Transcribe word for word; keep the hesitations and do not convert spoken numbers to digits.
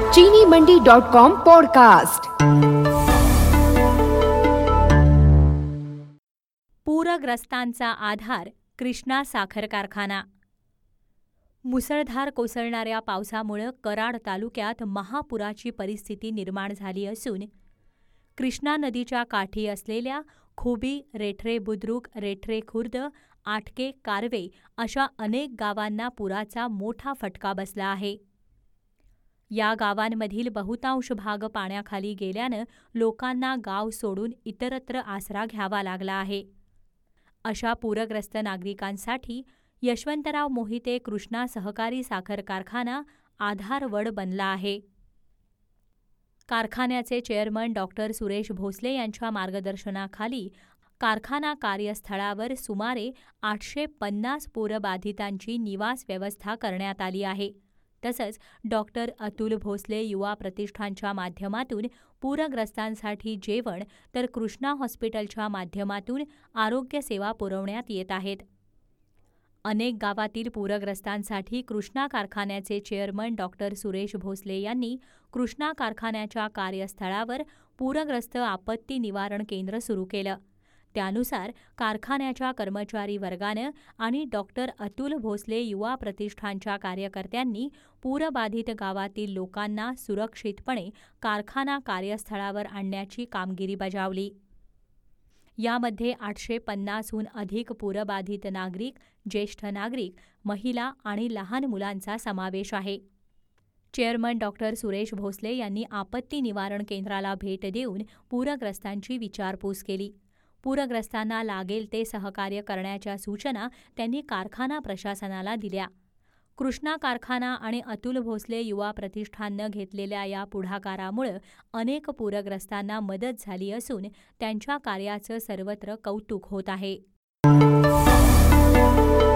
चीनी Mandi dot com podcast. पूरग्रस्तांचा आधार कृष्णा साखर कारखाना। मुसळधार कोसळणाऱ्या पावसामुळे कराड तालुक्यात महापुराची परिस्थिती निर्माण झाली असून कृष्णा नदीच्या काठी असलेल्या खोबी, रेठरे बुद्रुक, रेठरे खुर्द, आटके, कारवे अशा अनेक गावांना पुराचा मोठा फटका बसला आहे। या गावांमधील बहुतांश भाग पाण्याखाली गेल्यानं लोकांना गाव सोडून इतरत्र आसरा घ्यावा लागला आहे। अशा पूरग्रस्त नागरिकांसाठी यशवंतराव मोहिते कृष्णा सहकारी साखर कारखाना आधारवड बनला आहे। कारखान्याचे चेअरमन डॉक्टर सुरेश भोसले यांच्या मार्गदर्शनाखाली कारखाना कार्यस्थळावर सुमारे आठशे पन्नास पूरबाधितांची निवास व्यवस्था करण्यात आली आहे। तसंच डॉक्टर अतुल भोसले युवा प्रतिष्ठानच्या माध्यमातून पूरग्रस्तांसाठी जेवण तर कृष्णा हॉस्पिटलच्या माध्यमातून आरोग्य सेवा पुरवण्यात येत आहेत। अनेक गावातील पूरग्रस्तांसाठी कृष्णा कारखान्याचे चेअरमन डॉक्टर सुरेश भोसले यांनी कृष्णा कारखान्याच्या कार्यस्थळावर पूरग्रस्त आपत्ती निवारण केंद्र सुरू केलं। त्यानुसार कारखान्याच्या कर्मचारी वर्गानं आणि डॉक्टर अतुल भोसले युवा प्रतिष्ठानच्या कार्यकर्त्यांनी पूरबाधित गावातील लोकांना सुरक्षितपणे कारखाना कार्यस्थळावर आणण्याची कामगिरी बजावली। यामध्ये आठशे पन्नासहून अधिक पूरबाधित नागरिक, ज्येष्ठ नागरिक, महिला आणि लहान मुलांचा समावेश आहे। चेअरमन डॉक्टर सुरेश भोसले यांनी आपत्ती निवारण केंद्राला भेट देऊन पूरग्रस्तांची विचारपूस केली। पूरग्रस्तांना लागेल ते सहकार्य करण्याच्या सूचना त्यांनी कारखाना प्रशासनाला दिल्या। कृष्णा कारखाना आणि अतुल भोसले युवा प्रतिष्ठाननं घेतलेल्या या पुढाकारामुळे अनेक पूरग्रस्तांना मदत झाली असून त्यांच्या कार्याचं सर्वत्र कौतुक होत आहे।